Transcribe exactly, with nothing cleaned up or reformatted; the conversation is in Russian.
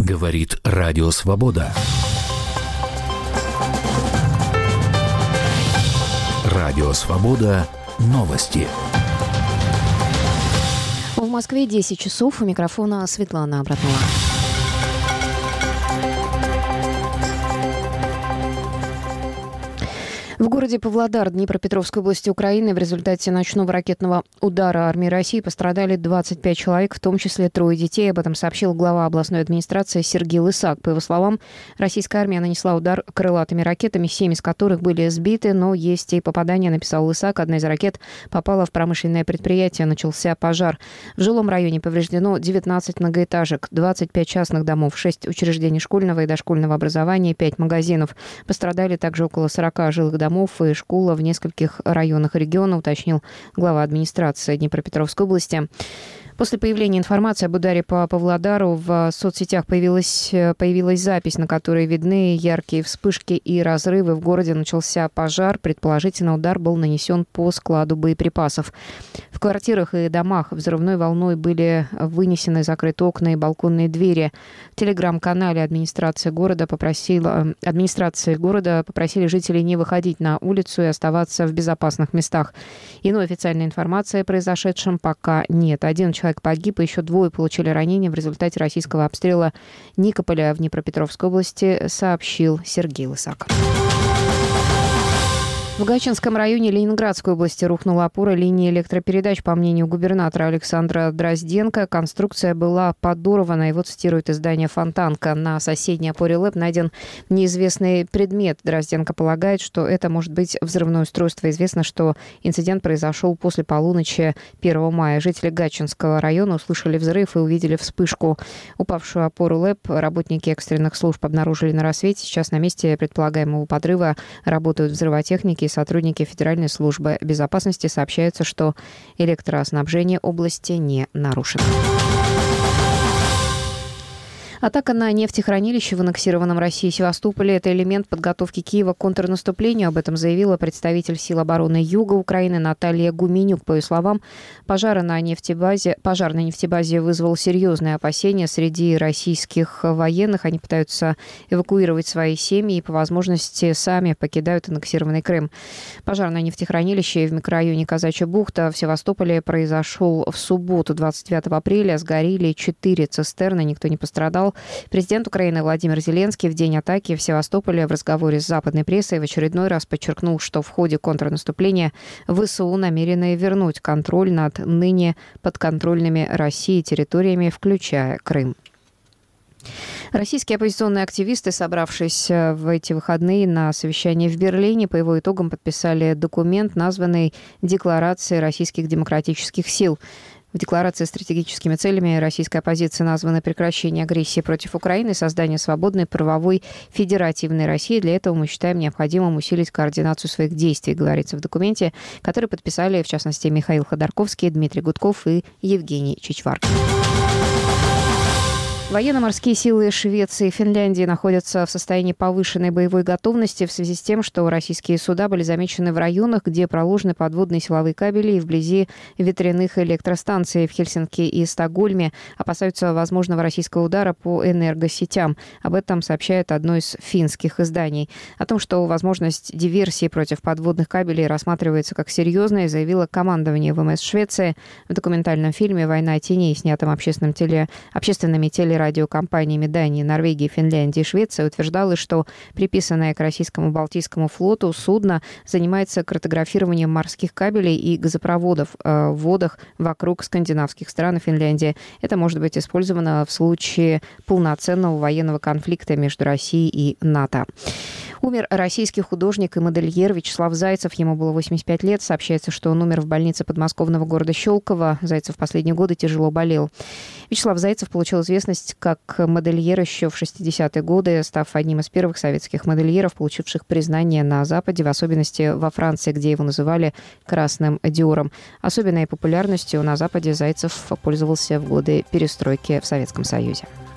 Говорит Радио Свобода. Радио Свобода. Новости. В Москве десять часов. У микрофона Светлана Абратнова. В городе Павлодар Днепропетровской области Украины в результате ночного ракетного удара армии России пострадали двадцать пять человек, в том числе трое детей. Об этом сообщил глава областной администрации Сергей Лысак. По его словам, российская армия нанесла удар крылатыми ракетами, семь из которых были сбиты, но есть и попадания, написал Лысак. Одна из ракет попала в промышленное предприятие, начался пожар. В жилом районе повреждено девятнадцать многоэтажек, двадцать пять частных домов, шесть учреждений школьного и дошкольного образования, пять магазинов. Пострадали также около сорока жилых домов и школа в нескольких районах региона, уточнил глава администрации Днепропетровской области. После появления информации об ударе по Павлодару в соцсетях появилась, появилась запись, на которой видны яркие вспышки и разрывы. В городе начался пожар. Предположительно, удар был нанесен по складу боеприпасов. В квартирах и домах взрывной волной были вынесены, закрыты окна и балконные двери. В телеграм-канале администрации города попросила, администрации города попросили жителей не выходить на улицу и оставаться в безопасных местах. Иной официальной информации о произошедшем пока нет. Один человек погиб, и еще двое получили ранения в результате российского обстрела Никополя в Днепропетровской области, сообщил Сергей Лысак. В Гатчинском районе Ленинградской области рухнула опора линии электропередач. По мнению губернатора Александра Дрозденко, конструкция была подорвана. Его цитирует издание «Фонтанка». На соседней опоре ЛЭП найден неизвестный предмет. Дрозденко полагает, что это может быть взрывное устройство. Известно, что инцидент произошел после полуночи первого мая. Жители Гатчинского района услышали взрыв и увидели вспышку. Упавшую опору ЛЭП работники экстренных служб обнаружили на рассвете. Сейчас на месте предполагаемого подрыва работают взрывотехники и сотрудники Федеральной службы безопасности. Сообщается, что электроснабжение области не нарушено. Атака на нефтехранилище в аннексированном Россией Севастополе – это элемент подготовки Киева к контрнаступлению. Об этом заявила представитель сил обороны Юга Украины Наталья Гуменюк. По ее словам, пожар на нефтебазе, пожар на нефтебазе вызвал серьезные опасения среди российских военных. Они пытаются эвакуировать свои семьи и по возможности сами покидают аннексированный Крым. Пожар на нефтехранилище в микрорайоне Казачья бухта в Севастополе произошел в субботу, двадцать девятого апреля. Сгорели четыре цистерны, никто не пострадал. Президент Украины Владимир Зеленский в день атаки в Севастополе в разговоре с западной прессой в очередной раз подчеркнул, что в ходе контрнаступления ВСУ намерены вернуть контроль над ныне подконтрольными России территориями, включая Крым. Российские оппозиционные активисты, собравшись в эти выходные на совещании в Берлине, по его итогам подписали документ, названный «Декларацией российских демократических сил». В декларации стратегическими целями российской оппозиции названы прекращение агрессии против Украины и создание свободной, правовой, федеративной России. Для этого мы считаем необходимым усилить координацию своих действий, говорится в документе, который подписали, в частности, Михаил Ходорковский, Дмитрий Гудков и Евгений Чичваркин. Военно-морские силы Швеции и Финляндии находятся в состоянии повышенной боевой готовности в связи с тем, что российские суда были замечены в районах, где проложены подводные силовые кабели и вблизи ветряных электростанций. В Хельсинки и Стокгольме опасаются возможного российского удара по энергосетям. Об этом сообщает одно из финских изданий. О том, что возможность диверсии против подводных кабелей рассматривается как серьезная, заявило командование ВМС Швеции. В документальном фильме «Война теней», снятом общественным теле... общественными телерадиокомпаниями Дании, Норвегии, Финляндии и Швеции, утверждалось, что приписанное к российскому Балтийскому флоту судно занимается картографированием морских кабелей и газопроводов э, в водах вокруг скандинавских стран и Финляндии. Это может быть использовано в случае полноценного военного конфликта между Россией и НАТО. Умер российский художник и модельер Вячеслав Зайцев. Ему было восемьдесят пять лет. Сообщается, что он умер в больнице подмосковного города Щелково. Зайцев в последние годы тяжело болел. Вячеслав Зайцев получил известность как модельер еще в шестидесятые годы, став одним из первых советских модельеров, получивших признание на Западе, в особенности во Франции, где его называли «красным Диором». Особенной популярностью на Западе Зайцев пользовался в годы перестройки в Советском Союзе.